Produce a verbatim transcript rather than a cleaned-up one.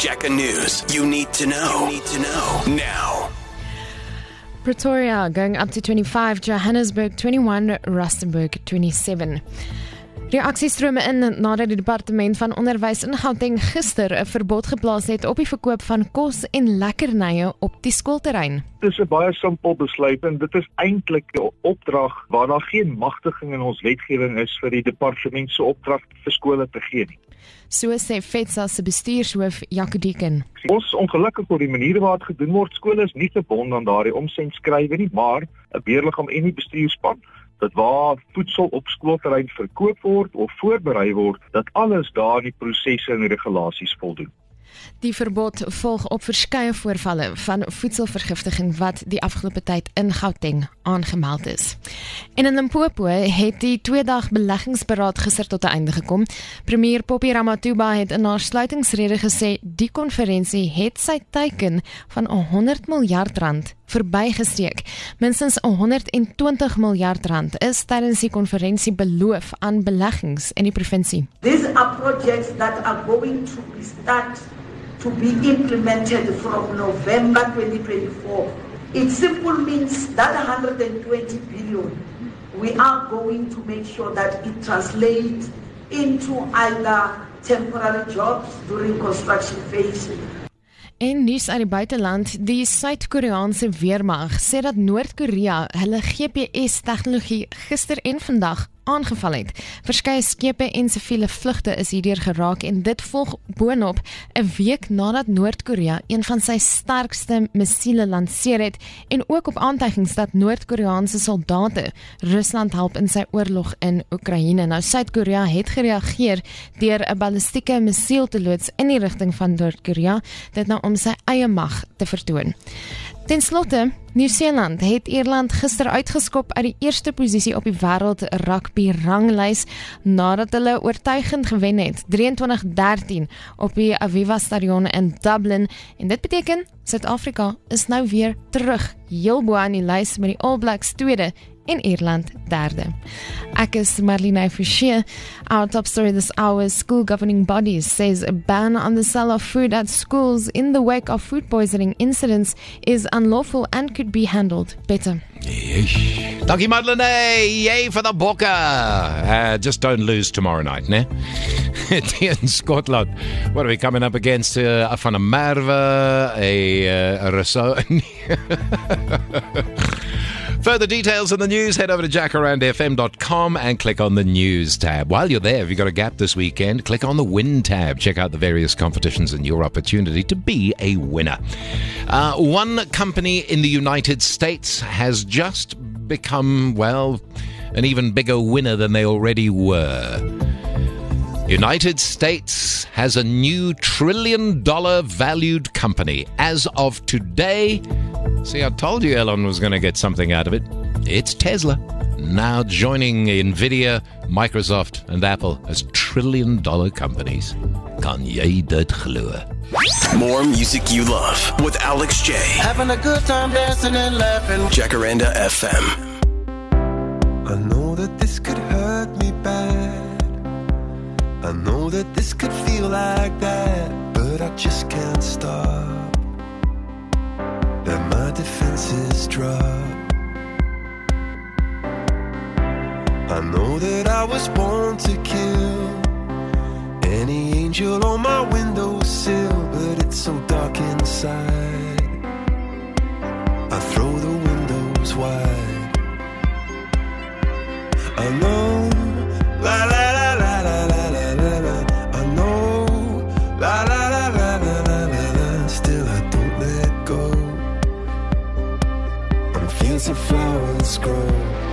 Jacka News. You need to know. You need to know now. Pretoria going up to twenty-five, Johannesburg twenty-one, Rustenburg twenty-seven. Reaksies strome in nadat die departement van onderwys in Gauteng gister 'n verbod geplaas het op die verkoop van kos en lekkernye op die skoolterrein. Dit is 'n baie simpel besluit en dit is eintlik 'n opdrag waar daar geen magtiging in ons wetgewing is vir die departement se opdrag vir skole te gee nie. So sê FETSA se bestuurshoof Jaco Deeken. Ons is ongelukkig oor die manier waarop dit gedoen word. Skole is nie gebonde aan daardie omsendskrywe nie, maar 'n beheerliggaam en die bestuurspan dat waar voedsel op skoolterrein verkoop word of voorberei word, dat alles daar in die prosesse en die regulasies voldoen. Die verbod volg op verskeie voorvalle van voedselvergiftiging wat die afgelope tyd in Gauteng aangemeld is. En in Limpopo het die twee-dag beleggingsberaad gister tot 'n einde gekom. Premier Poppy Ramathuba het in haar sluitingsrede gesê die konferensie het sy teiken van honderd miljard rand verbygesteek. Minstens honderd en twintig miljard rand is tydens die konferensie beloof aan beleggings in die provinsie. These are projects that are going to be start to be implemented from November twenty twenty-four. It simply means that one hundred twenty billion, we are going to make sure that it translates into either temporary jobs during construction phase. En nuus uit die buiteland, die Suid-Koreaanse weermag sê dat Noord-Korea hulle G P S-tegnologie gister en vandag aangeval het. Verskeie skepe en siviele vlugte is hierdeur geraak en dit volg boonop 'n week nadat Noord-Korea een van sy sterkste missiele lanseer het en ook op aantuigings dat Noord-Koreaanse soldate Rusland help in sy oorlog in Oekraïne. Nou Suid-Korea het gereageer deur 'n ballistieke missiel te loods in die rigting van Noord-Korea, dit nou om sy eie mag te vertoon. Ten slotte, Nieu-Seeland het Ierland gister uitgeskop uit die eerste posisie op die wêreld rugby ranglys nadat hulle oortuigend gewen het, drieëntwintig dertien op die Aviva Stadion in Dublin, en dit beteken Suid-Afrika is nou weer terug heel bo aan die lys met die All Blacks tweede en Ierland derde. Ek is Marlene Forshey. Our top story this hour, school governing bodies says a ban on the sale of food at schools in the wake of food poisoning incidents is unlawful and could be handled better. Yeesh. Dankie Madeleine, yay for the bokke. Uh, just don't lose tomorrow night, ne? In Scotland, what are we coming up against? Uh, Van der Merwe, a, uh, a Rousseau. Further details in the news, head over to jackaranda f m dot com and click on the news tab. While you're there, if you've got a gap this weekend, click on the win tab. Check out the various competitions and your opportunity to be a winner. Uh, one company in the United States has just become, well, an even bigger winner than they already were. United States has a new trillion dollar valued company. As of today, see, I told you Elon was going to get something out of it. It's Tesla, now joining Nvidia, Microsoft and Apple as trillion dollar companies. Kan jy dit glo? More music you love with Alex J. Having a good time dancing and laughing. Jackaranda F M. I know that this could hurt me bad. I know that this could feel like that, but I just can't stop. Let my defenses drop. I know that I was born to kill any angel on my windowsill, but it's so dark inside. I throw the windows wide. I know, la la la la la la la la la. I know, la la la la la la la la. Still I don't let go. And fields of flowers grow.